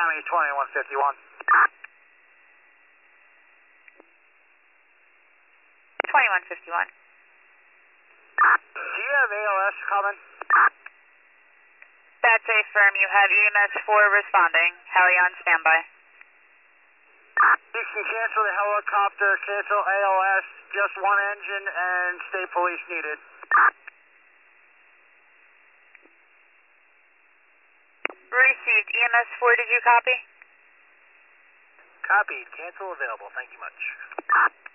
Miami 2151. 2151. Do you have ALS coming? That's a firm. You have EMS 4 responding. Heli on standby. You can cancel the helicopter, cancel ALS, just one engine, and state police needed. Received. EMS 4, did you copy? Copied. Cancel available. Thank you much.